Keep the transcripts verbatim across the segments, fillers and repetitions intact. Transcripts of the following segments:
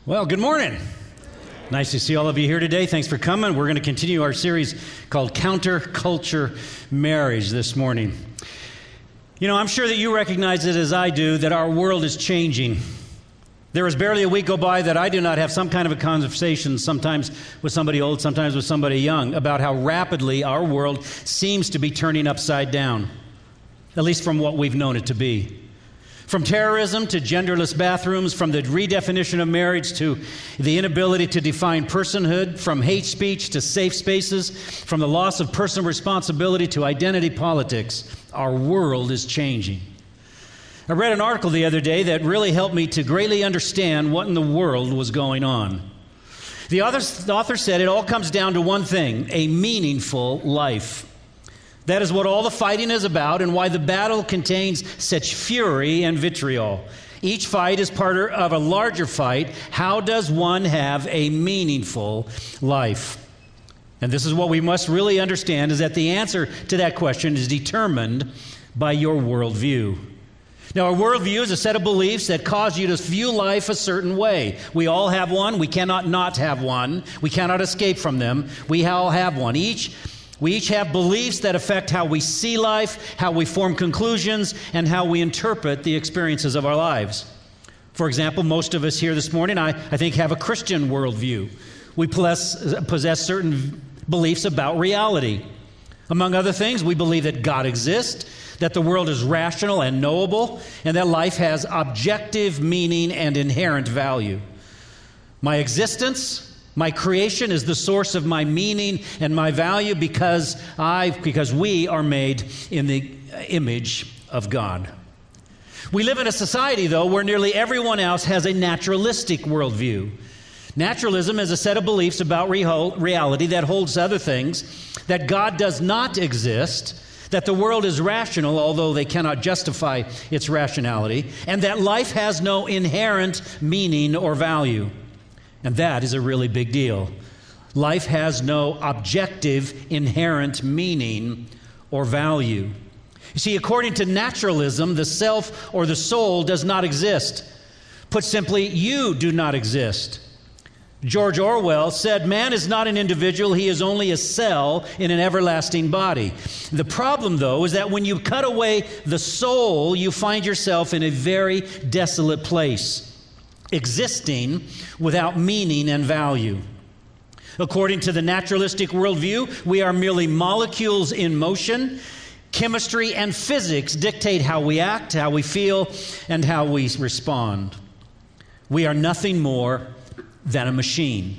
Well, good morning. Nice to see all of you here today. Thanks for coming. We're going to continue our series called Counterculture Marriage this morning. You know, I'm sure that you recognize it as I do, that our world is changing. There is barely a week go by that I do not have some kind of a conversation, sometimes with somebody old, sometimes with somebody young, about how rapidly our world seems to be turning upside down, at least from what we've known it to be. From terrorism to genderless bathrooms, from the redefinition of marriage to the inability to define personhood, from hate speech to safe spaces, from the loss of personal responsibility to identity politics, our world is changing. I read an article the other day that really helped me to greatly understand what in the world was going on. The author, the author said it all comes down to one thing: a meaningful life. That is what all the fighting is about and why the battle contains such fury and vitriol. Each fight is part of a larger fight. How does one have a meaningful life? And this is what we must really understand, is that the answer to that question is determined by your worldview. Now, our worldview is a set of beliefs that cause you to view life a certain way. We all have one. We cannot not have one. We cannot escape from them. We all have one. Each We each have beliefs that affect how we see life, how we form conclusions, and how we interpret the experiences of our lives. For example, most of us here this morning, I, I think, have a Christian worldview. We possess, possess certain beliefs about reality. Among other things, we believe that God exists, that the world is rational and knowable, and that life has objective meaning and inherent value. My existence, my creation, is the source of my meaning and my value because I, because we are made in the image of God. We live in a society, though, where nearly everyone else has a naturalistic worldview. Naturalism is a set of beliefs about real, reality that holds other things, that God does not exist, that the world is rational, although they cannot justify its rationality, and that life has no inherent meaning or value. And that is a really big deal. Life has no objective, inherent meaning or value. You see, according to naturalism, the self or the soul does not exist. Put simply, you do not exist. George Orwell said, "Man is not an individual, he is only a cell in an everlasting body." The problem, though, is that when you cut away the soul, you find yourself in a very desolate place, existing without meaning and value. According to the naturalistic worldview, we are merely molecules in motion. Chemistry and physics dictate how we act, how we feel, and how we respond. We are nothing more than a machine.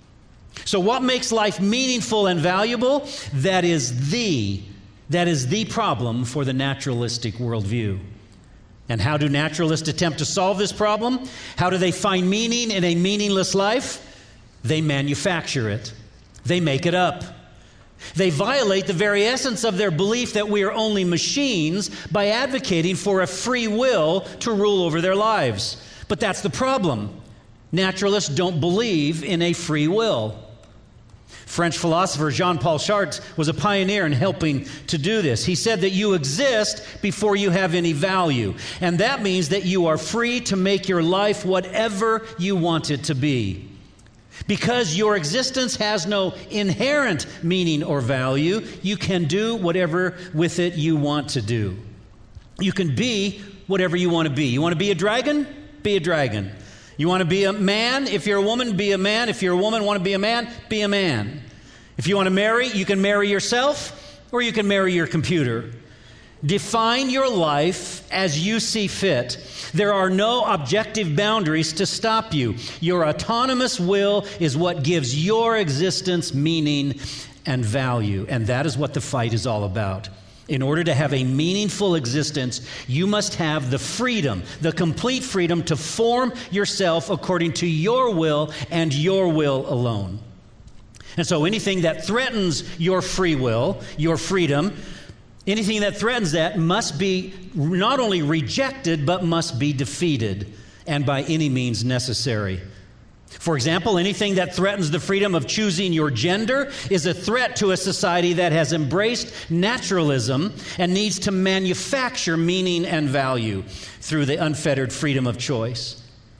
So what makes life meaningful and valuable? That is the, that is the problem for the naturalistic worldview. And how do naturalists attempt to solve this problem? How do they find meaning in a meaningless life? They manufacture it. They make it up. They violate the very essence of their belief that we are only machines by advocating for a free will to rule over their lives. But that's the problem. Naturalists don't believe in a free will. French philosopher Jean-Paul Sartre was a pioneer in helping to do this. He said that you exist before you have any value, and that means that you are free to make your life whatever you want it to be. Because your existence has no inherent meaning or value, you can do whatever with it you want to do. You can be whatever you want to be. You want to be a dragon? Be a dragon. You want to be a man? If you're a woman, be a man. If you're a woman, want to be a man? Be a man. If you want to marry, you can marry yourself or you can marry your computer. Define your life as you see fit. There are no objective boundaries to stop you. Your autonomous will is what gives your existence meaning and value. And that is what the fight is all about. In order to have a meaningful existence, you must have the freedom, the complete freedom to form yourself according to your will and your will alone. And so anything that threatens your free will, your freedom, anything that threatens that must be not only rejected, but must be defeated, and by any means necessary. For example, anything that threatens the freedom of choosing your gender is a threat to a society that has embraced naturalism and needs to manufacture meaning and value through the unfettered freedom of choice.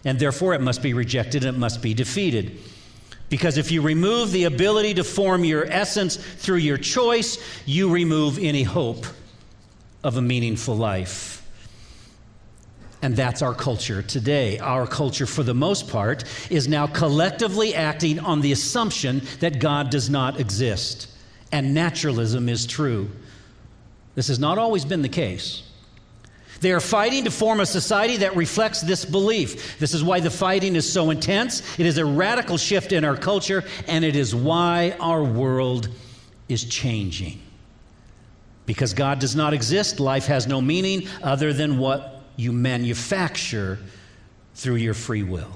and therefore it must be rejected and it must be defeated. Because if you remove the ability to form your essence through your choice, you remove any hope of a meaningful life. And that's our culture today. Our culture, for the most part, is now collectively acting on the assumption that God does not exist, and naturalism is true. This has not always been the case. They are fighting to form a society that reflects this belief. This is why the fighting is so intense. It is a radical shift in our culture, and it is why our world is changing. Because God does not exist, life has no meaning other than what you manufacture through your free will.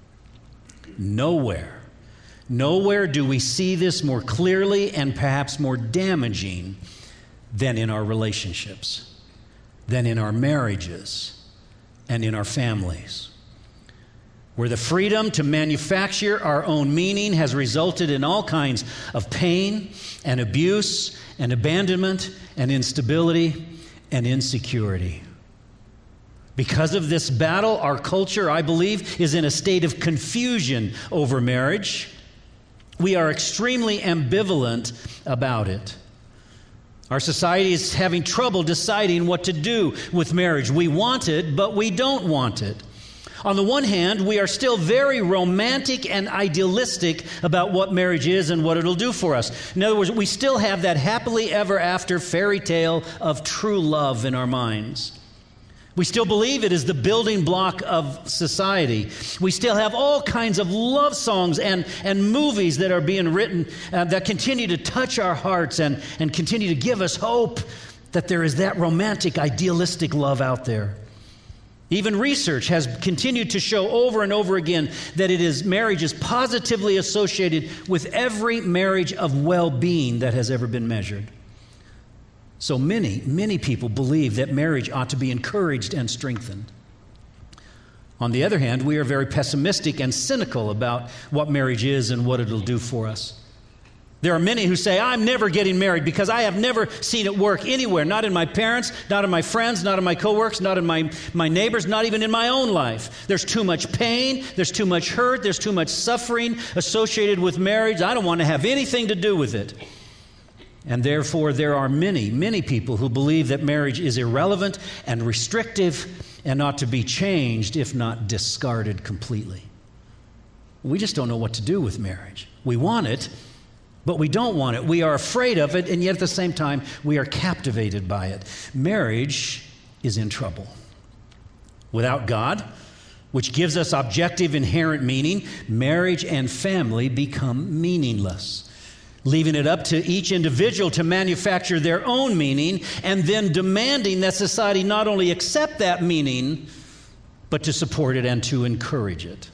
Nowhere, nowhere do we see this more clearly and perhaps more damaging than in our relationships, than in our marriages, and in our families, where the freedom to manufacture our own meaning has resulted in all kinds of pain and abuse and abandonment and instability and insecurity. Because of this battle, our culture, I believe, is in a state of confusion over marriage. We are extremely ambivalent about it. Our society is having trouble deciding what to do with marriage. We want it, but we don't want it. On the one hand, we are still very romantic and idealistic about what marriage is and what it'll do for us. In other words, we still have that happily ever after fairy tale of true love in our minds. We still believe it is the building block of society. We still have all kinds of love songs and, and movies that are being written uh, that continue to touch our hearts and, and continue to give us hope that there is that romantic, idealistic love out there. Even research has continued to show over and over again that it is marriage is positively associated with every marriage of well-being that has ever been measured. So many, many people believe that marriage ought to be encouraged and strengthened. On the other hand, we are very pessimistic and cynical about what marriage is and what it'll do for us. There are many who say, I'm never getting married because I have never seen it work anywhere, not in my parents, not in my friends, not in my coworkers, not in my, my neighbors, not even in my own life. There's too much pain, there's too much hurt, there's too much suffering associated with marriage. I don't want to have anything to do with it. And therefore, there are many, many people who believe that marriage is irrelevant and restrictive and ought to be changed, if not discarded completely. We just don't know what to do with marriage. We want it, but we don't want it. We are afraid of it, and yet at the same time, we are captivated by it. Marriage is in trouble. Without God, which gives us objective inherent meaning, marriage and family become meaningless, leaving it up to each individual to manufacture their own meaning and then demanding that society not only accept that meaning, but to support it and to encourage it.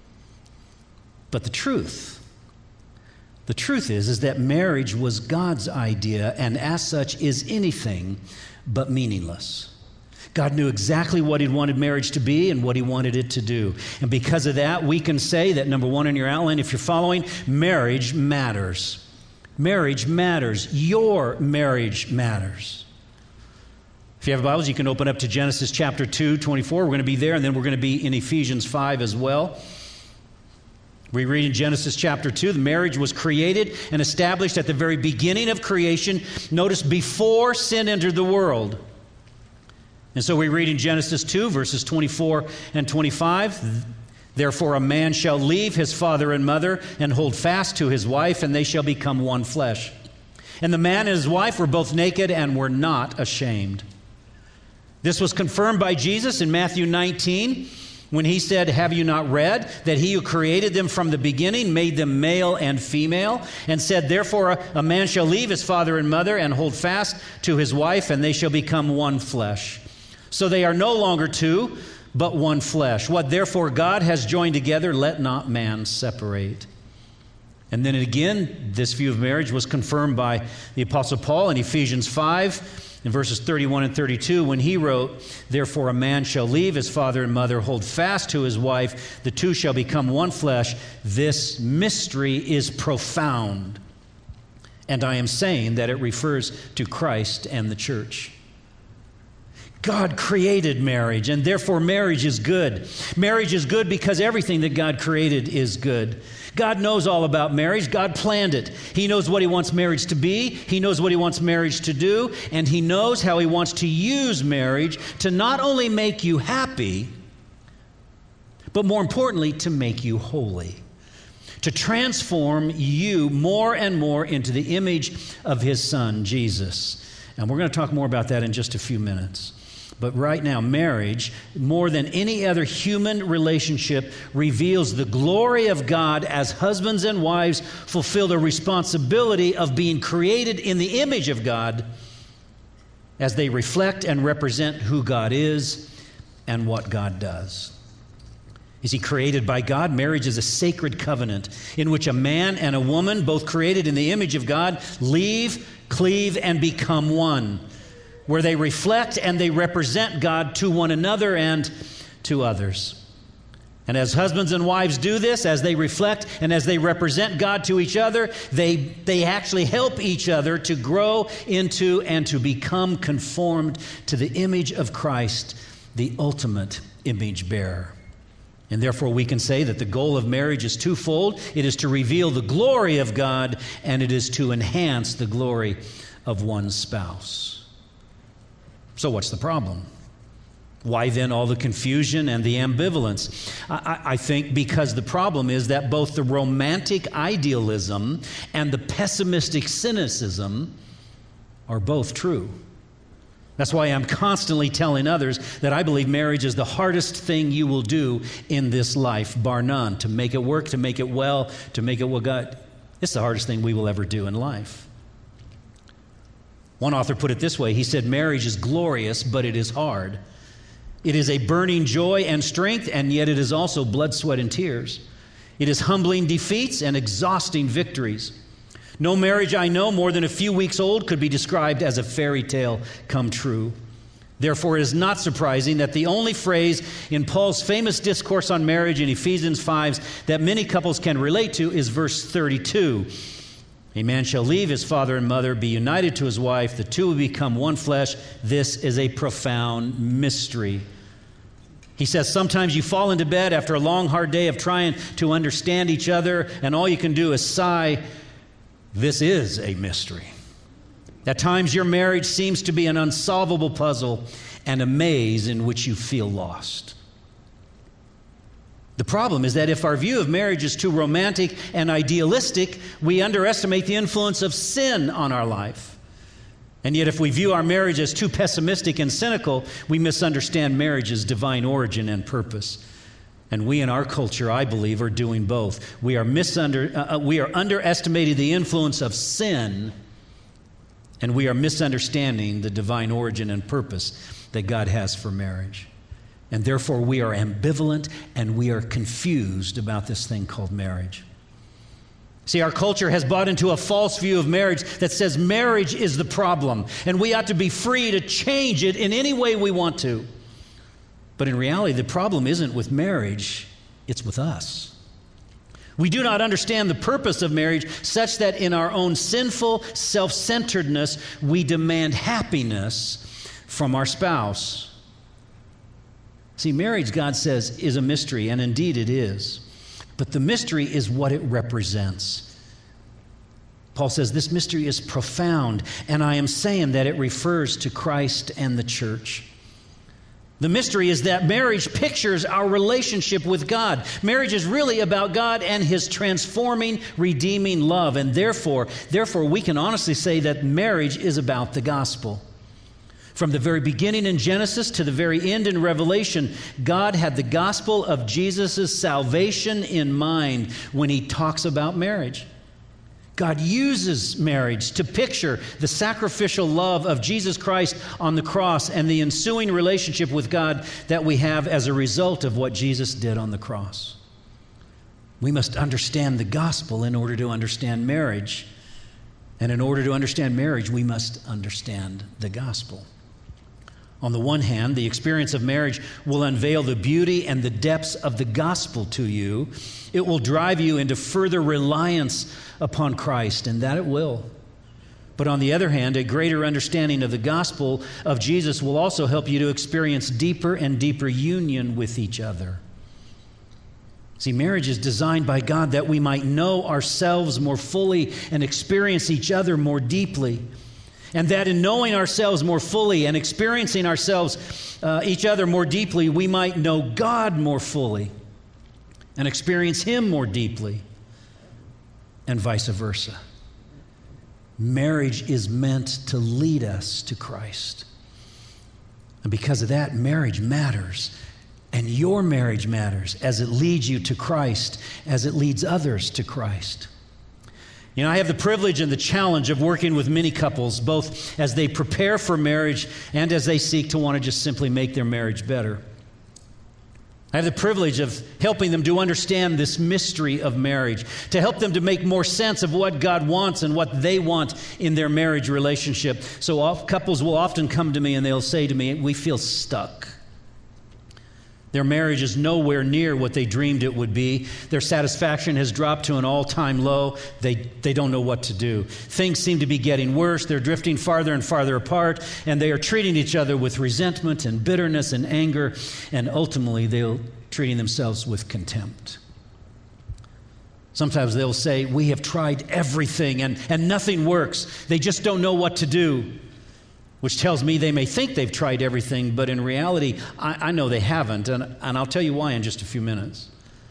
But the truth, the truth is, is that marriage was God's idea and as such is anything but meaningless. God knew exactly what he wanted marriage to be and what he wanted it to do. And because of that, we can say that, number one in your outline, if you're following, marriage matters. Marriage matters. Your marriage matters. If you have Bibles, you can open up to Genesis chapter two, twenty-four. We're going to be there, and then we're going to be in Ephesians five as well. We read in Genesis chapter two, the marriage was created and established at the very beginning of creation. Notice, before sin entered the world. And so we read in Genesis two, verses twenty-four and twenty-five, therefore a man shall leave his father and mother and hold fast to his wife, and they shall become one flesh. And the man and his wife were both naked and were not ashamed. This was confirmed by Jesus in Matthew nineteen, when he said, have you not read that he who created them from the beginning made them male and female, and said, therefore a, a man shall leave his father and mother and hold fast to his wife, and they shall become one flesh. So they are no longer two, but one flesh. What therefore God has joined together, let not man separate. And then again, this view of marriage was confirmed by the Apostle Paul in Ephesians five, in verses thirty-one and thirty-two, when he wrote, therefore a man shall leave his father and mother, hold fast to his wife, the two shall become one flesh. This mystery is profound. And I am saying that it refers to Christ and the church. God created marriage, and therefore marriage is good. Marriage is good because everything that God created is good. God knows all about marriage. God planned it. He knows what He wants marriage to be. He knows what He wants marriage to do. And He knows how He wants to use marriage to not only make you happy, but more importantly, to make you holy. To transform you more and more into the image of His Son, Jesus. And we're going to talk more about that in just a few minutes. But right now, marriage, more than any other human relationship, reveals the glory of God as husbands and wives fulfill the responsibility of being created in the image of God as they reflect and represent who God is and what God does. Is He created by God? Marriage is a sacred covenant in which a man and a woman, both created in the image of God, leave, cleave, and become one, where they reflect and they represent God to one another and to others. And as husbands and wives do this, as they reflect and as they represent God to each other, they, they actually help each other to grow into and to become conformed to the image of Christ, the ultimate image bearer. And therefore we can say that the goal of marriage is twofold. It is to reveal the glory of God, and it is to enhance the glory of one's spouse. So what's the problem? Why then all the confusion and the ambivalence? I, I think because the problem is that both the romantic idealism and the pessimistic cynicism are both true. That's why I'm constantly telling others that I believe marriage is the hardest thing you will do in this life, bar none. To make it work, to make it well, to make it what God... It's the hardest thing we will ever do in life. One author put it this way. He said, marriage is glorious, but it is hard. It is a burning joy and strength, and yet it is also blood, sweat, and tears. It is humbling defeats and exhausting victories. No marriage I know more than a few weeks old could be described as a fairy tale come true. Therefore, it is not surprising that the only phrase in Paul's famous discourse on marriage in Ephesians five that many couples can relate to is verse thirty-two. A man shall leave his father and mother, be united to his wife, the two will become one flesh. This is a profound mystery. He says sometimes you fall into bed after a long, hard day of trying to understand each other, and all you can do is sigh. This is a mystery. At times your marriage seems to be an unsolvable puzzle and a maze in which you feel lost. The problem is that if our view of marriage is too romantic and idealistic, we underestimate the influence of sin on our life. And yet if we view our marriage as too pessimistic and cynical, we misunderstand marriage's divine origin and purpose. And we in our culture, I believe, are doing both. We are, misunder, uh, we are underestimating the influence of sin, and we are misunderstanding the divine origin and purpose that God has for marriage. And therefore we are ambivalent and we are confused about this thing called marriage. See, our culture has bought into a false view of marriage that says marriage is the problem, and we ought to be free to change it in any way we want to. But in reality, the problem isn't with marriage, it's with us. We do not understand the purpose of marriage such that in our own sinful self-centeredness, we demand happiness from our spouse. See, marriage, God says, is a mystery, and indeed it is. But the mystery is what it represents. Paul says this mystery is profound, and I am saying that it refers to Christ and the church. The mystery is that marriage pictures our relationship with God. Marriage is really about God and His transforming, redeeming love, and therefore, therefore we can honestly say that marriage is about the gospel. From the very beginning in Genesis to the very end in Revelation, God had the gospel of Jesus' salvation in mind when He talks about marriage. God uses marriage to picture the sacrificial love of Jesus Christ on the cross and the ensuing relationship with God that we have as a result of what Jesus did on the cross. We must understand the gospel in order to understand marriage. And in order to understand marriage, we must understand the gospel. On the one hand, the experience of marriage will unveil the beauty and the depths of the gospel to you. It will drive you into further reliance upon Christ, and that it will. But on the other hand, a greater understanding of the gospel of Jesus will also help you to experience deeper and deeper union with each other. See, marriage is designed by God that we might know ourselves more fully and experience each other more deeply. And that in knowing ourselves more fully and experiencing ourselves, uh, each other more deeply, we might know God more fully and experience Him more deeply, and vice versa. Marriage is meant to lead us to Christ. And because of that, marriage matters. And your marriage matters as it leads you to Christ, as it leads others to Christ. You know, I have the privilege and the challenge of working with many couples, both as they prepare for marriage and as they seek to want to just simply make their marriage better. I have the privilege of helping them to understand this mystery of marriage, to help them to make more sense of what God wants and what they want in their marriage relationship. So off, couples will often come to me and they'll say to me, we feel stuck. Their marriage is nowhere near what they dreamed it would be. Their satisfaction has dropped to an all-time low. They, they don't know what to do. Things seem to be getting worse. They're drifting farther and farther apart, and they are treating each other with resentment and bitterness and anger, and ultimately they're treating themselves with contempt. Sometimes they'll say, we have tried everything, and, and nothing works. They just don't know what to do. Which tells me they may think they've tried everything, but in reality, I, I know they haven't, and, and I'll tell you why in just a few minutes.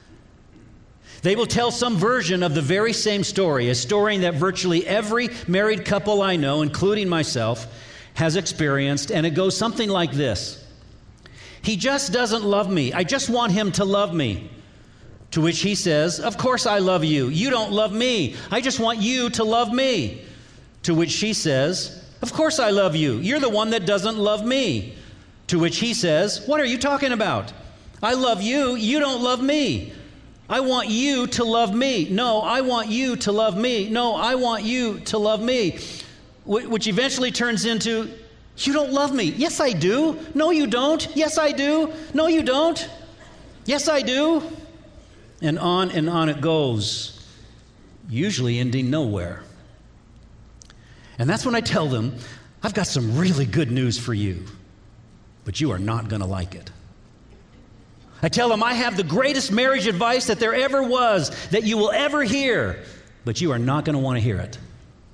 They will tell some version of the very same story, a story that virtually every married couple I know, including myself, has experienced, and it goes something like this. He just doesn't love me. I just want him to love me. To which he says, of course I love you. You don't love me. I just want you to love me. To which she says, of course I love you. You're the one that doesn't love me. To which he says, what are you talking about? I love you. You don't love me. I want you to love me. No, I want you to love me. No, I want you to love me. Which eventually turns into, you don't love me. Yes, I do. No, you don't. Yes, I do. No, you don't. Yes, I do. And on and on it goes, usually ending nowhere. And that's when I tell them, I've got some really good news for you, but you are not going to like it. I tell them, I have the greatest marriage advice that there ever was, that you will ever hear, but you are not going to want to hear it.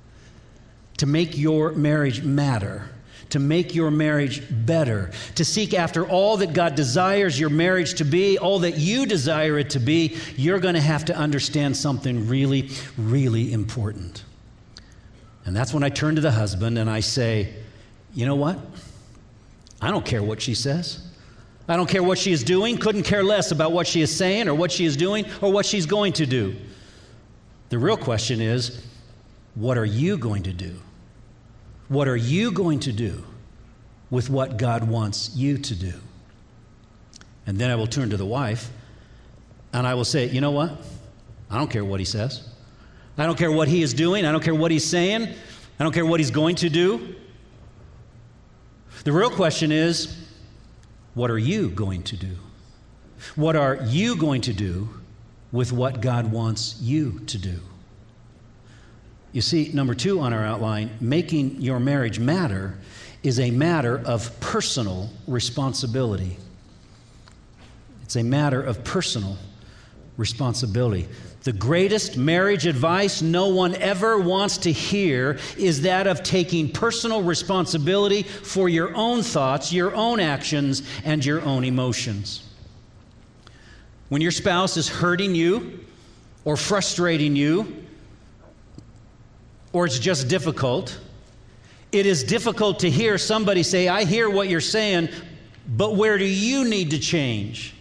To make your marriage matter, to make your marriage better, to seek after all that God desires your marriage to be, all that you desire it to be, you're going to have to understand something really, really important. And that's when I turn to the husband and I say, you know what? I don't care what she says. I don't care what she is doing. Couldn't care less about what she is saying or what she is doing or what she's going to do. The real question is, what are you going to do? What are you going to do with what God wants you to do? And then I will turn to the wife and I will say, you know what? I don't care what he says. I don't care what he is doing. I don't care what he's saying. I don't care what he's going to do. The real question is, what are you going to do? What are you going to do with what God wants you to do? You see, number two on our outline, making your marriage matter is a matter of personal responsibility. It's a matter of personal responsibility. The greatest marriage advice no one ever wants to hear is that of taking personal responsibility for your own thoughts, your own actions, and your own emotions. When your spouse is hurting you or frustrating you, or it's just difficult, it is difficult to hear somebody say, I hear what you're saying, but where do you need to change?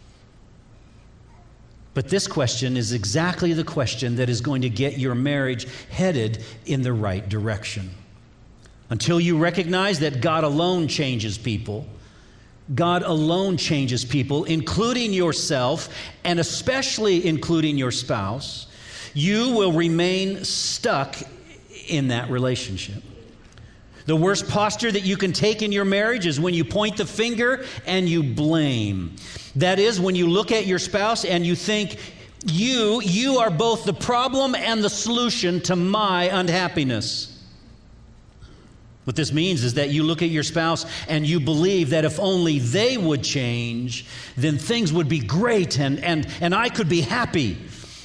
But this question is exactly the question that is going to get your marriage headed in the right direction. Until you recognize that God alone changes people, God alone changes people, including yourself, and especially including your spouse, you will remain stuck in that relationship. The worst posture that you can take in your marriage is when you point the finger and you blame. That is, when you look at your spouse and you think, you, you are both the problem and the solution to my unhappiness. What this means is that you look at your spouse and you believe that if only they would change, then things would be great and, and, and I could be happy.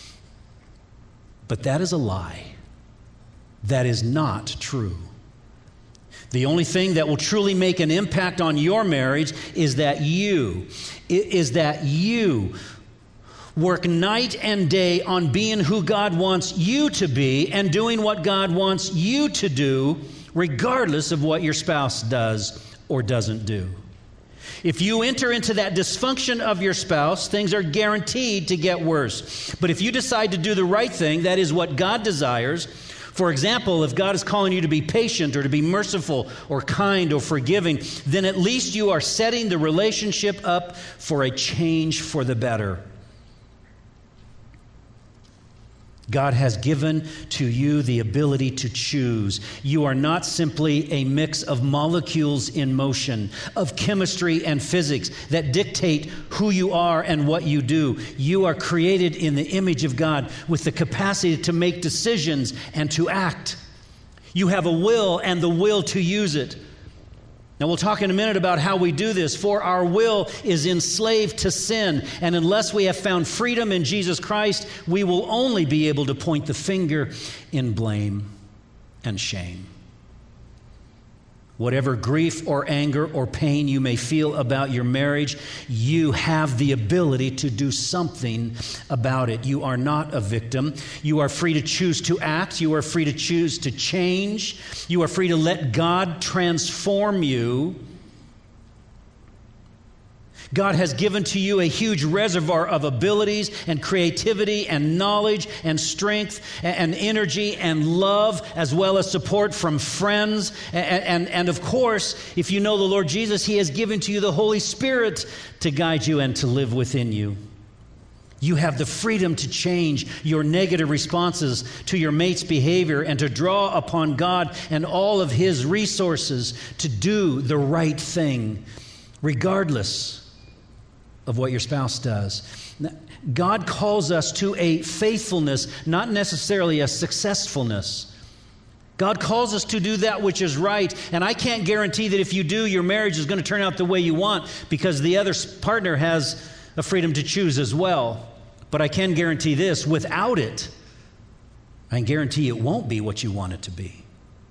But that is a lie. That is not true. The only thing that will truly make an impact on your marriage is that you, is that you work night and day on being who God wants you to be and doing what God wants you to do, regardless of what your spouse does or doesn't do. If you enter into that dysfunction of your spouse, things are guaranteed to get worse. But if you decide to do the right thing, that is what God desires. For example, if God is calling you to be patient or to be merciful or kind or forgiving, then at least you are setting the relationship up for a change for the better. God has given to you the ability to choose. You are not simply a mix of molecules in motion, of chemistry and physics that dictate who you are and what you do. You are created in the image of God with the capacity to make decisions and to act. You have a will and the will to use it. Now, we'll talk in a minute about how we do this, for our will is enslaved to sin, and unless we have found freedom in Jesus Christ, we will only be able to point the finger in blame and shame. Whatever grief or anger or pain you may feel about your marriage, you have the ability to do something about it. You are not a victim. You are free to choose to act. You are free to choose to change. You are free to let God transform you. God has given to you a huge reservoir of abilities and creativity and knowledge and strength and energy and love, as well as support from friends. And, and, and of course, if you know the Lord Jesus, He has given to you the Holy Spirit to guide you and to live within you. You have the freedom to change your negative responses to your mate's behavior and to draw upon God and all of His resources to do the right thing, regardless of what your spouse does. God calls us to a faithfulness, not necessarily a successfulness. God calls us to do that which is right, and I can't guarantee that if you do, your marriage is going to turn out the way you want, because the other partner has a freedom to choose as well. But I can guarantee this, without it, I can guarantee it won't be what you want it to be.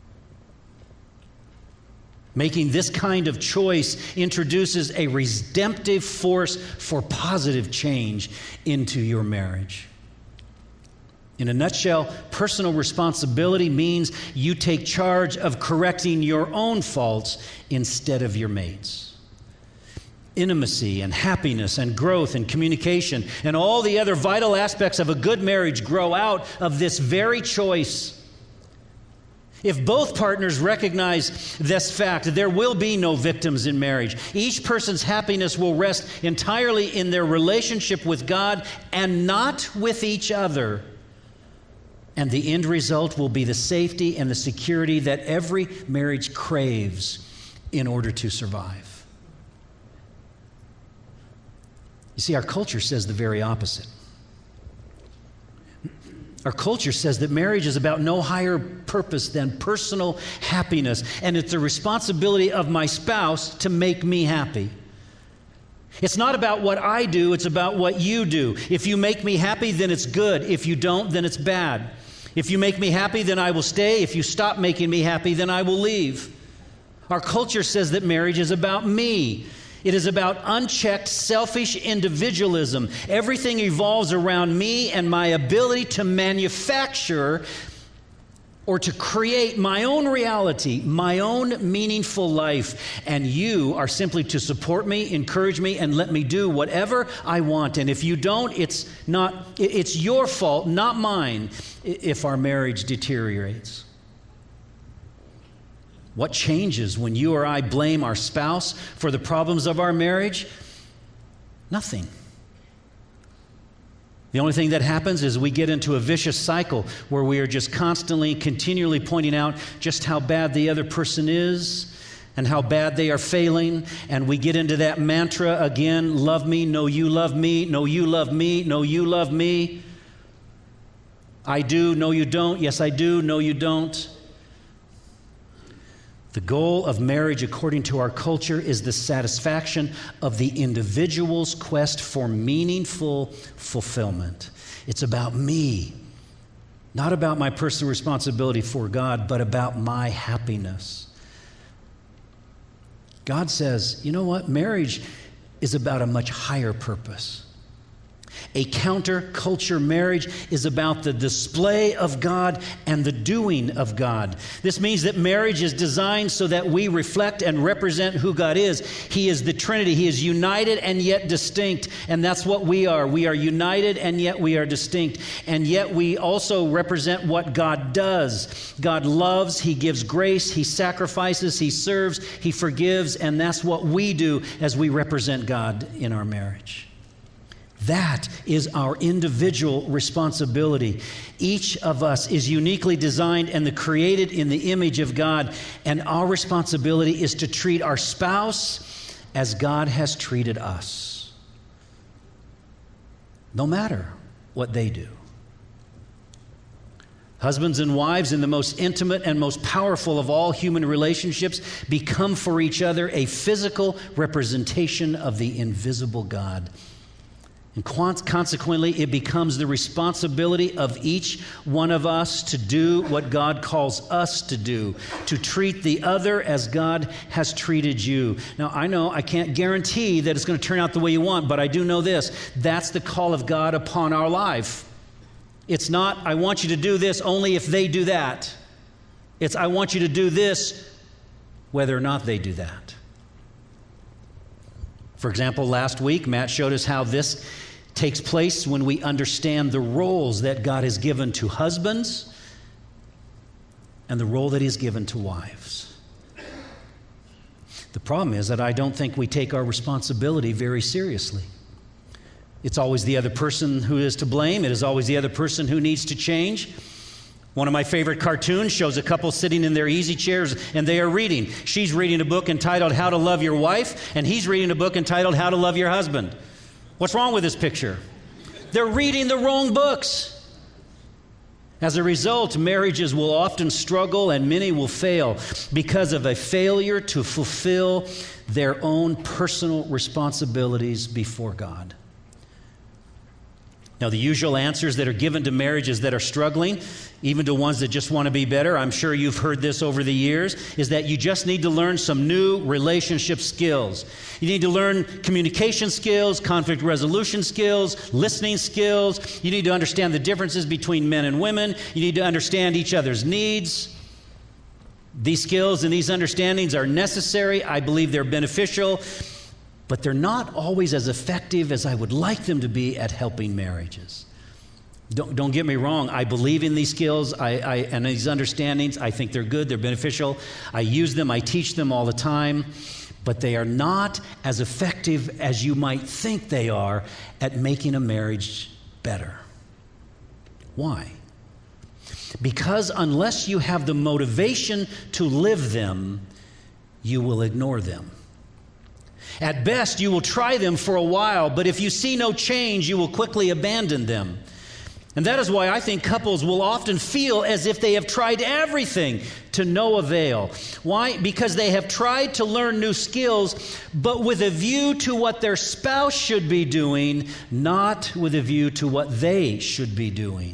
Making this kind of choice introduces a redemptive force for positive change into your marriage. In a nutshell, personal responsibility means you take charge of correcting your own faults instead of your mate's. Intimacy and happiness and growth and communication and all the other vital aspects of a good marriage grow out of this very choice. If both partners recognize this fact, there will be no victims in marriage. Each person's happiness will rest entirely in their relationship with God and not with each other. And the end result will be the safety and the security that every marriage craves in order to survive. You see, our culture says the very opposite. Our culture says that marriage is about no higher purpose than personal happiness, and it's the responsibility of my spouse to make me happy. It's not about what I do, it's about what you do. If you make me happy, then it's good. If you don't, then it's bad. If you make me happy, then I will stay. If you stop making me happy, then I will leave. Our culture says that marriage is about me. It is about unchecked, selfish individualism. Everything evolves around me and my ability to manufacture or to create my own reality, my own meaningful life. And you are simply to support me, encourage me, and let me do whatever I want. And if you don't, it's not, it's your fault, not mine, if our marriage deteriorates. What changes when you or I blame our spouse for the problems of our marriage? Nothing. The only thing that happens is we get into a vicious cycle where we are just constantly, continually pointing out just how bad the other person is and how bad they are failing. And we get into that mantra again, love me, no, you love me, no, you love me, no, you love me. I do, no, you don't, yes, I do, no, you don't. The goal of marriage, according to our culture, is the satisfaction of the individual's quest for meaningful fulfillment. It's about me, not about my personal responsibility for God, but about my happiness. God says, you know what? Marriage is about a much higher purpose. A counterculture marriage is about the display of God and the doing of God. This means that marriage is designed so that we reflect and represent who God is. He is the Trinity. He is united and yet distinct, and that's what we are. We are united and yet we are distinct, and yet we also represent what God does. God loves, He gives grace, He sacrifices, He serves, He forgives, and that's what we do as we represent God in our marriage. That is our individual responsibility. Each of us is uniquely designed and created in the image of God, and our responsibility is to treat our spouse as God has treated us, no matter what they do. Husbands and wives, in the most intimate and most powerful of all human relationships, become for each other a physical representation of the invisible God. And consequently, it becomes the responsibility of each one of us to do what God calls us to do, to treat the other as God has treated you. Now, I know I can't guarantee that it's going to turn out the way you want, but I do know this. That's the call of God upon our life. It's not, I want you to do this only if they do that. It's, I want you to do this whether or not they do that. For example, last week, Matt showed us how this takes place when we understand the roles that God has given to husbands and the role that He has given to wives. The problem is that I don't think we take our responsibility very seriously. It's always the other person who is to blame. It is always the other person who needs to change. One of my favorite cartoons shows a couple sitting in their easy chairs and they are reading. She's reading a book entitled How to Love Your Wife, and he's reading a book entitled How to Love Your Husband. What's wrong with this picture? They're reading the wrong books. As a result, marriages will often struggle and many will fail because of a failure to fulfill their own personal responsibilities before God. Now, the usual answers that are given to marriages that are struggling, even to ones that just want to be better, I'm sure you've heard this over the years, is that you just need to learn some new relationship skills. You need to learn communication skills, conflict resolution skills, listening skills. You need to understand the differences between men and women. You need to understand each other's needs. These skills and these understandings are necessary. I believe they're beneficial, but they're not always as effective as I would like them to be at helping marriages. Don't, don't get me wrong. I believe in these skills I, I, and these understandings. I think they're good. They're beneficial. I use them. I teach them all the time. But they are not as effective as you might think they are at making a marriage better. Why? Because unless you have the motivation to live them, you will ignore them. At best, you will try them for a while, but if you see no change, you will quickly abandon them. And that is why I think couples will often feel as if they have tried everything to no avail. Why? Because they have tried to learn new skills, but with a view to what their spouse should be doing, not with a view to what they should be doing.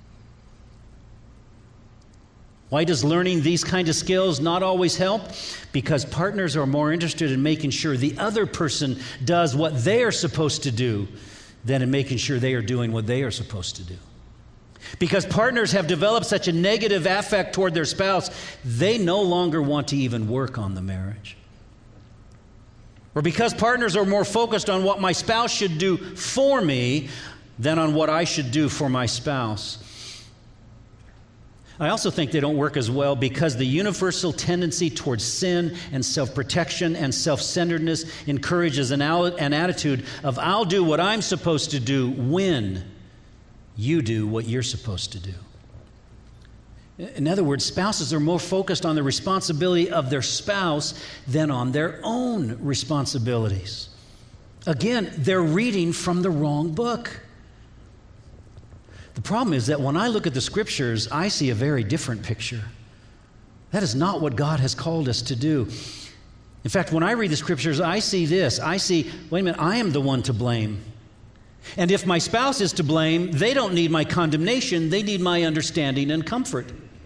Why does learning these kind of skills not always help? Because partners are more interested in making sure the other person does what they are supposed to do than in making sure they are doing what they are supposed to do. Because partners have developed such a negative affect toward their spouse, they no longer want to even work on the marriage. Or because partners are more focused on what my spouse should do for me than on what I should do for my spouse. I also think they don't work as well because the universal tendency towards sin and self-protection and self-centeredness encourages an, al- an attitude of, I'll do what I'm supposed to do when you do what you're supposed to do. In other words, spouses are more focused on the responsibility of their spouse than on their own responsibilities. Again, they're reading from the wrong book. The problem is that when I look at the Scriptures, I see a very different picture. That is not what God has called us to do. In fact, when I read the scriptures, I see this. I see, wait a minute, I am the one to blame. And if my spouse is to blame, they don't need my condemnation. They need my understanding and comfort.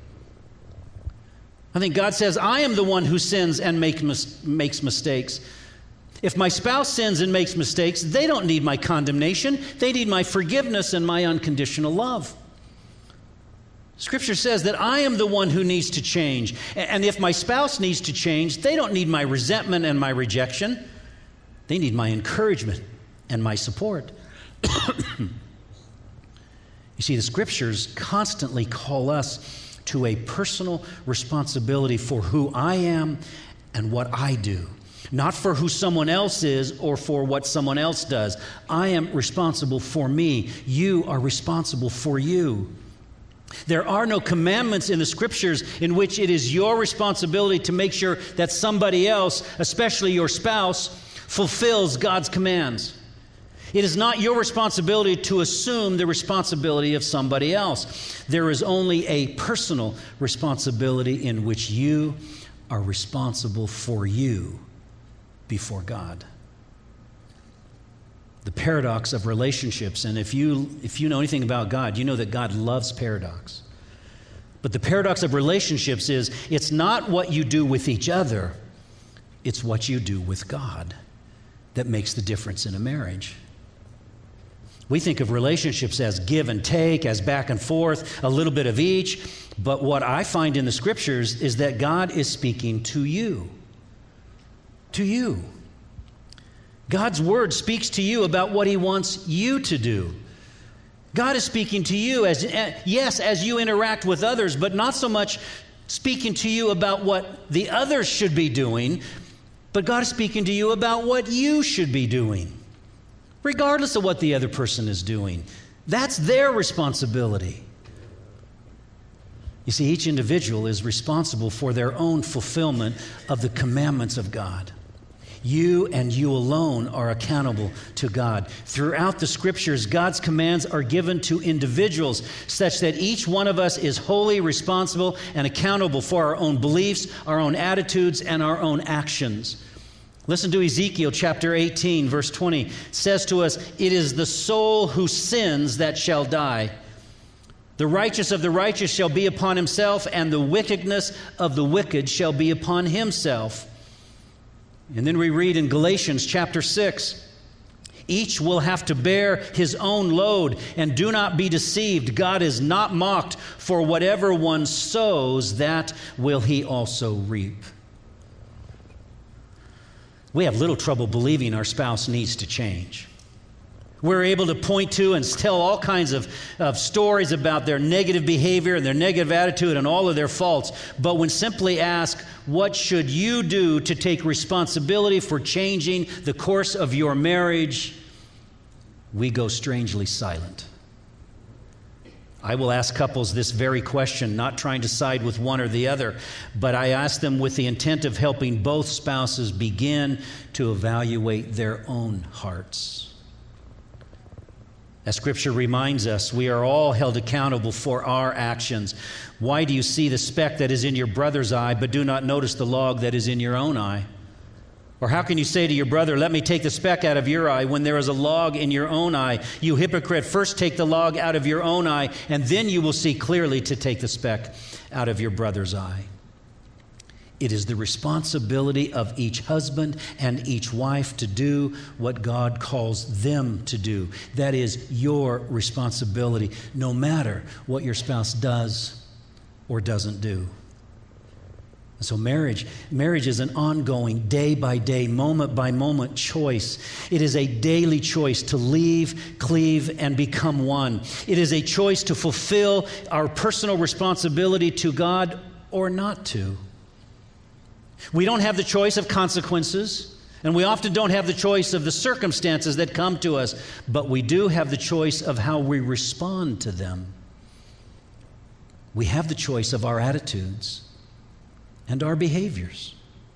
I think God says, I am the one who sins and make mis- makes mistakes. If my spouse sins and makes mistakes, they don't need my condemnation. They need my forgiveness and my unconditional love. Scripture says that I am the one who needs to change. And if my spouse needs to change, they don't need my resentment and my rejection. They need my encouragement and my support. You see, the Scriptures constantly call us to a personal responsibility for who I am and what I do. Not for who someone else is or for what someone else does. I am responsible for me. You are responsible for you. There are no commandments in the Scriptures in which it is your responsibility to make sure that somebody else, especially your spouse, fulfills God's commands. It is not your responsibility to assume the responsibility of somebody else. There is only a personal responsibility in which you are responsible for you before God. The paradox of relationships, and if you if you know anything about God, you know that God loves paradox. But the paradox of relationships is it's not what you do with each other, it's what you do with God that makes the difference in a marriage. We think of relationships as give and take, as back and forth, a little bit of each. But what I find in the Scriptures is that God is speaking to you. To you. God's Word speaks to you about what He wants you to do. God is speaking to you, as yes, as you interact with others, but not so much speaking to you about what the others should be doing, but God is speaking to you about what you should be doing, regardless of what the other person is doing. That's their responsibility. You see, each individual is responsible for their own fulfillment of the commandments of God. You and you alone are accountable to God. Throughout the Scriptures, God's commands are given to individuals such that each one of us is wholly responsible and accountable for our own beliefs, our own attitudes, and our own actions. Listen to Ezekiel chapter eighteen, verse twenty. It says to us, "It is the soul who sins that shall die. The righteous of the righteous shall be upon himself, and the wickedness of the wicked shall be upon himself." And then we read in Galatians chapter six, "Each will have to bear his own load, and do not be deceived. God is not mocked, for whatever one sows, that will he also reap." We have little trouble believing our spouse needs to change. We're able to point to and tell all kinds of, of stories about their negative behavior and their negative attitude and all of their faults. But when simply asked, what should you do to take responsibility for changing the course of your marriage, we go strangely silent. I will ask couples this very question, not trying to side with one or the other, but I ask them with the intent of helping both spouses begin to evaluate their own hearts. As Scripture reminds us, we are all held accountable for our actions. Why do you see the speck that is in your brother's eye, but do not notice the log that is in your own eye? Or how can you say to your brother, "Let me take the speck out of your eye," when there is a log in your own eye? You hypocrite, first take the log out of your own eye, and then you will see clearly to take the speck out of your brother's eye. It is the responsibility of each husband and each wife to do what God calls them to do. That is your responsibility, no matter what your spouse does or doesn't do. So marriage, marriage is an ongoing, day-by-day, moment-by-moment choice. It is a daily choice to leave, cleave, and become one. It is a choice to fulfill our personal responsibility to God or not to. We don't have the choice of consequences, and we often don't have the choice of the circumstances that come to us, but we do have the choice of how we respond to them. We have the choice of our attitudes and our behaviors.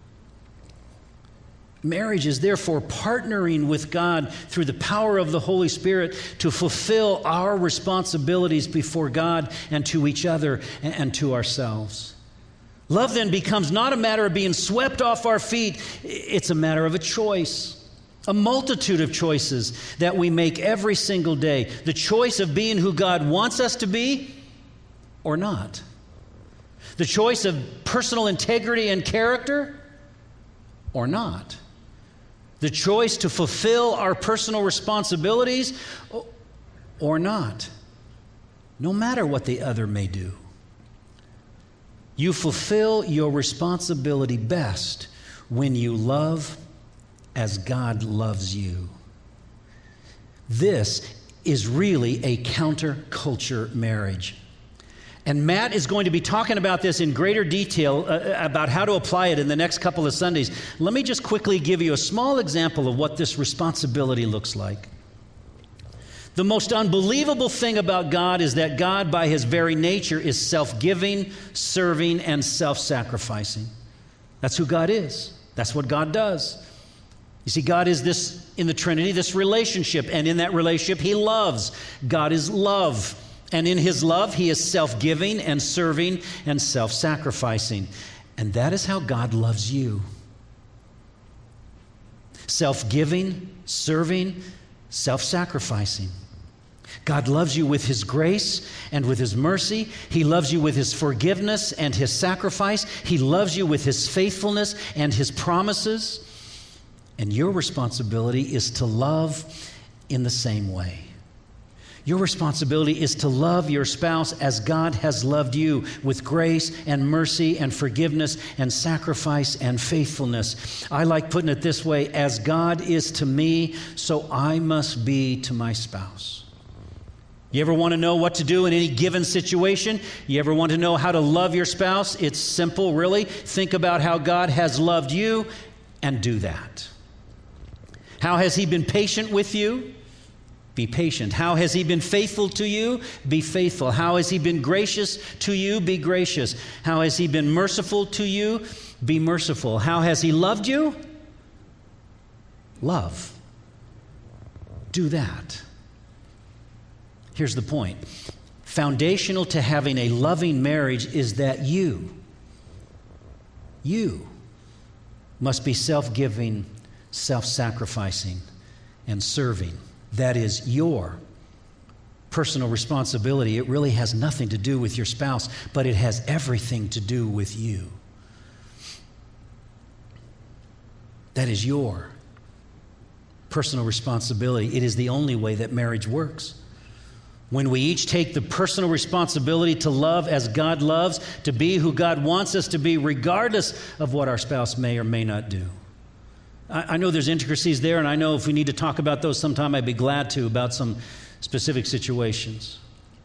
Marriage is therefore partnering with God through the power of the Holy Spirit to fulfill our responsibilities before God and to each other and to ourselves. Love then becomes not a matter of being swept off our feet. It's a matter of a choice, a multitude of choices that we make every single day. The choice of being who God wants us to be or not. The choice of personal integrity and character or not. The choice to fulfill our personal responsibilities or not. No matter what the other may do. You fulfill your responsibility best when you love as God loves you. This is really a counterculture marriage. And Matt is going to be talking about this in greater detail, uh, about how to apply it in the next couple of Sundays. Let me just quickly give you a small example of what this responsibility looks like. The most unbelievable thing about God is that God, by his very nature, is self-giving, serving, and self-sacrificing. That's who God is. That's what God does. You see, God is this, in the Trinity, this relationship, and in that relationship, he loves. God is love. And in his love, he is self-giving and serving and self-sacrificing. And that is how God loves you. Self-giving, serving, self-sacrificing. God loves you with his grace and with his mercy. He loves you with his forgiveness and his sacrifice. He loves you with his faithfulness and his promises. And your responsibility is to love in the same way. Your responsibility is to love your spouse as God has loved you, with grace and mercy and forgiveness and sacrifice and faithfulness. I like putting it this way: as God is to me, so I must be to my spouse. You ever want to know what to do in any given situation? You ever want to know how to love your spouse? It's simple, really. Think about how God has loved you and do that. How has he been patient with you? Be patient. How has he been faithful to you? Be faithful. How has he been gracious to you? Be gracious. How has he been merciful to you? Be merciful. How has he loved you? Love. Do that. Here's the point. Foundational to having a loving marriage is that you, you must be self-giving, self-sacrificing, and serving. That is your personal responsibility. It really has nothing to do with your spouse, but it has everything to do with you. That is your personal responsibility. It is the only way that marriage works. When we each take the personal responsibility to love as God loves, to be who God wants us to be, regardless of what our spouse may or may not do. I know there's intricacies there, and I know if we need to talk about those sometime, I'd be glad to, about some specific situations.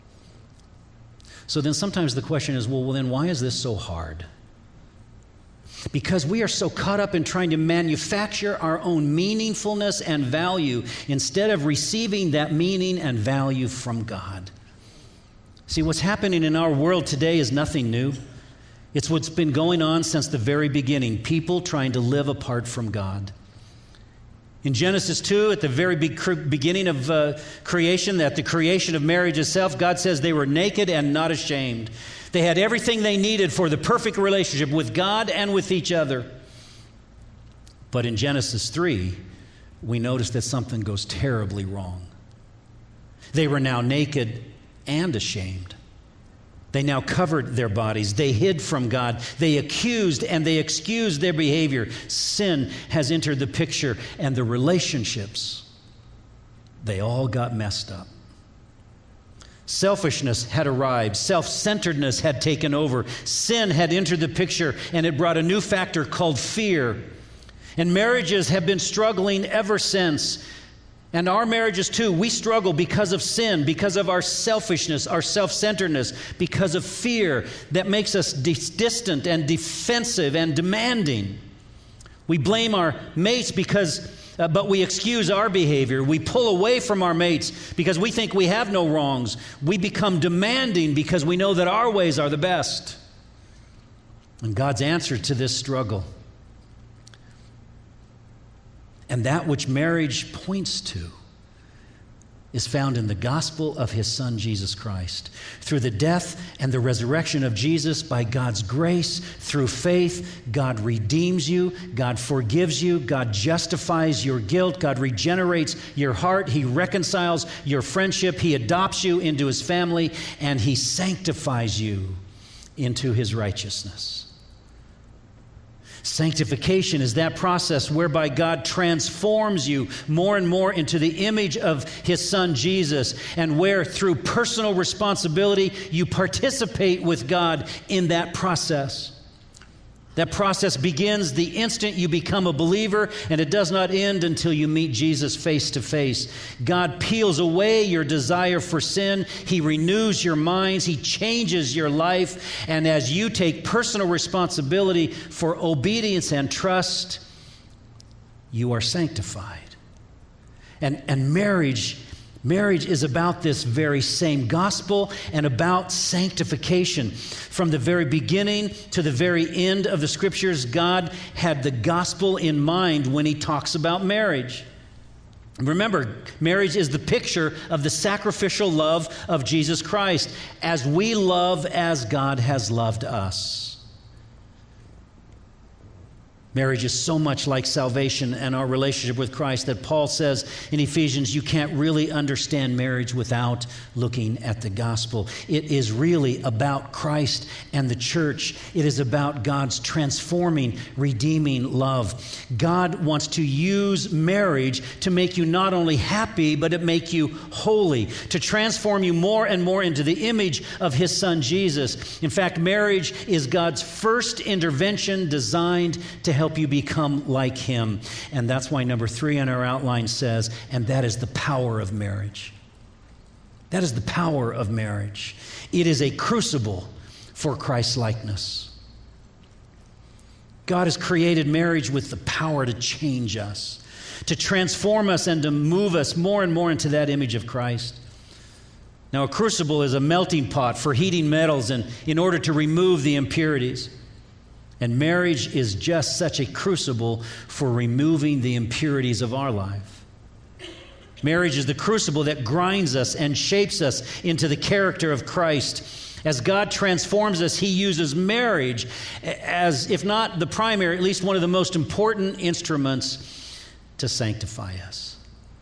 So then sometimes the question is, well, well, then why is this so hard? Because we are so caught up in trying to manufacture our own meaningfulness and value instead of receiving that meaning and value from God. See, what's happening in our world today is nothing new. It's what's been going on since the very beginning, people trying to live apart from God. In Genesis two, at the very beginning of uh, creation, at the creation of marriage itself, God says they were naked and not ashamed. They had everything they needed for the perfect relationship with God and with each other. But in Genesis three, we notice that something goes terribly wrong. They were now naked and ashamed. They now covered their bodies. They hid from God. They accused and they excused their behavior. Sin has entered the picture, and the relationships, they all got messed up. Selfishness had arrived. Self-centeredness had taken over. Sin had entered the picture, and it brought a new factor called fear. And marriages have been struggling ever since. And our marriages too, we struggle because of sin, because of our selfishness, our self-centeredness, because of fear that makes us dis- distant and defensive and demanding. We blame our mates because, uh, but we excuse our behavior. We pull away from our mates because we think we have no wrongs. We become demanding because we know that our ways are the best. And God's answer to this struggle, and that which marriage points to, is found in the gospel of his Son, Jesus Christ. Through the death and the resurrection of Jesus, by God's grace, through faith, God redeems you, God forgives you, God justifies your guilt, God regenerates your heart, he reconciles your friendship, he adopts you into his family, and he sanctifies you into his righteousness. Sanctification is that process whereby God transforms you more and more into the image of his Son Jesus, and where through personal responsibility you participate with God in that process. That process begins the instant you become a believer, and it does not end until you meet Jesus face to face. God peels away your desire for sin. He renews your minds. He changes your life. And as you take personal responsibility for obedience and trust, you are sanctified. And, and marriage Marriage is about this very same gospel and about sanctification. From the very beginning to the very end of the Scriptures, God had the gospel in mind when he talks about marriage. Remember, marriage is the picture of the sacrificial love of Jesus Christ, as we love as God has loved us. Marriage is so much like salvation and our relationship with Christ that Paul says in Ephesians, you can't really understand marriage without looking at the gospel. It is really about Christ and the church. It is about God's transforming, redeeming love. God wants to use marriage to make you not only happy, but to make you holy, to transform you more and more into the image of his Son Jesus. In fact, marriage is God's first intervention designed to help help you become like him. And that's why number three on our outline says, and that is the power of marriage. That is the power of marriage. It is a crucible for Christ-likeness. God has created marriage with the power to change us, to transform us and to move us more and more into that image of Christ. Now, a crucible is a melting pot for heating metals and in order to remove the impurities. And marriage is just such a crucible for removing the impurities of our life. Marriage is the crucible that grinds us and shapes us into the character of Christ. As God transforms us, he uses marriage as, if not the primary, at least one of the most important instruments to sanctify us.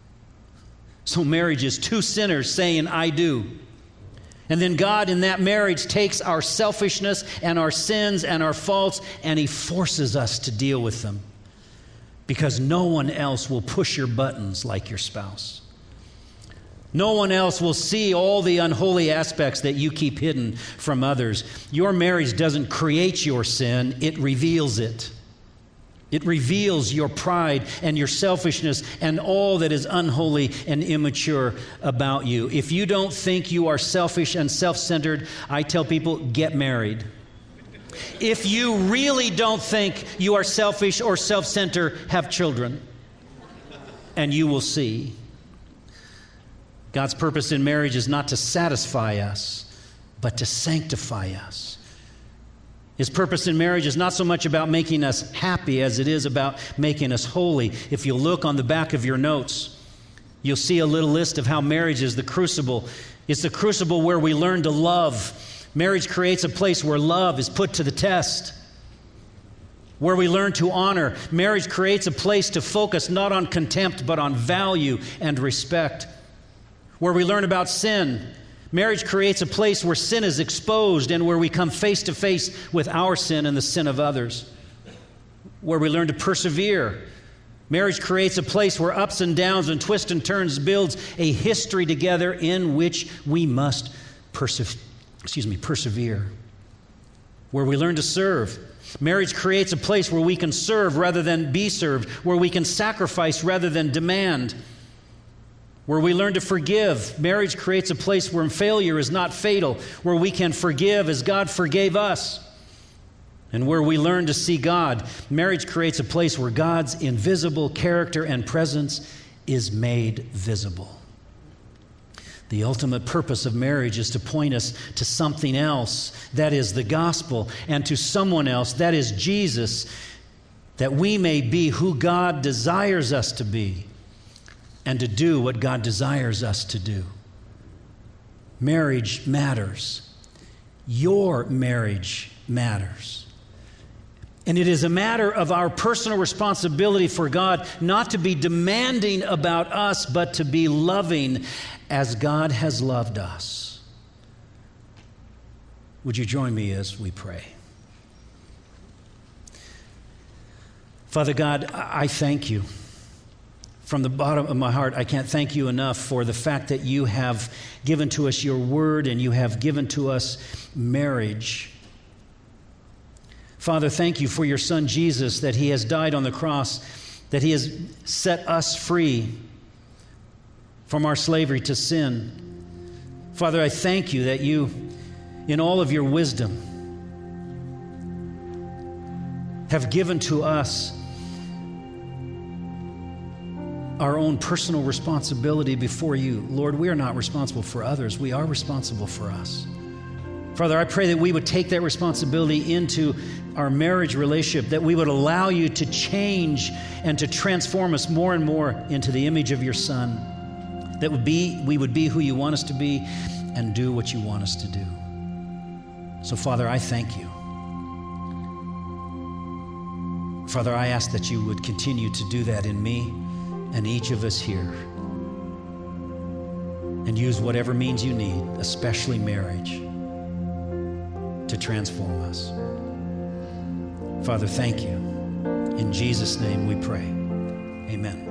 So marriage is two sinners saying, I do. And then God in that marriage takes our selfishness and our sins and our faults, and he forces us to deal with them. Because no one else will push your buttons like your spouse. No one else will see all the unholy aspects that you keep hidden from others. Your marriage doesn't create your sin, it reveals it. It reveals your pride and your selfishness and all that is unholy and immature about you. If you don't think you are selfish and self-centered, I tell people, get married. If you really don't think you are selfish or self-centered, have children, and you will see. God's purpose in marriage is not to satisfy us, but to sanctify us. His purpose in marriage is not so much about making us happy as it is about making us holy. If you look on the back of your notes, you'll see a little list of how marriage is the crucible. It's the crucible where we learn to love. Marriage creates a place where love is put to the test, where we learn to honor. Marriage creates a place to focus not on contempt, but on value and respect, where we learn about sin. Marriage creates a place where sin is exposed and where we come face to face with our sin and the sin of others, where we learn to persevere. Marriage creates a place where ups and downs and twists and turns builds a history together in which we must perse- excuse me, persevere, where we learn to serve. Marriage creates a place where we can serve rather than be served, where we can sacrifice rather than demand, where we learn to forgive. Marriage creates a place where failure is not fatal, where we can forgive as God forgave us, and where we learn to see God. Marriage creates a place where God's invisible character and presence is made visible. The ultimate purpose of marriage is to point us to something else, that is the gospel, and to someone else, that is Jesus, that we may be who God desires us to be. and to do what God desires us to do. Marriage matters. Your marriage matters. And it is a matter of our personal responsibility for God not to be demanding about us, but to be loving as God has loved us. Would you join me as we pray? Father God, I thank you. From the bottom of my heart, I can't thank you enough for the fact that you have given to us your word and you have given to us marriage. Father, thank you for your son Jesus, that he has died on the cross, that he has set us free from our slavery to sin. Father, I thank you that you, in all of your wisdom, have given to us our own personal responsibility before you. Lord, we are not responsible for others. We are responsible for us. Father, I pray that we would take that responsibility into our marriage relationship, that we would allow you to change and to transform us more and more into the image of your Son, that would be, we would be who you want us to be and do what you want us to do. So, Father, I thank you. Father, I ask that you would continue to do that in me and each of us here, and use whatever means you need, especially marriage, to transform us. Father, thank you. In Jesus' name we pray. Amen.